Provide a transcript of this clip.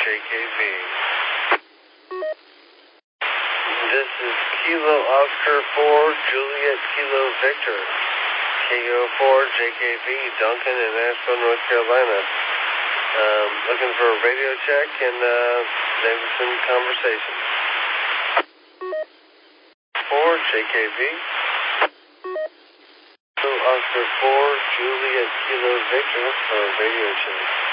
JKV. This is Kilo Oscar 4, Juliet Kilo Victor. KO4 JKV, Duncan in Asheville, North Carolina. Looking for a radio check and maybe some conversation. 4 JKV. Kilo Oscar 4, Juliet Kilo Victor for a radio check.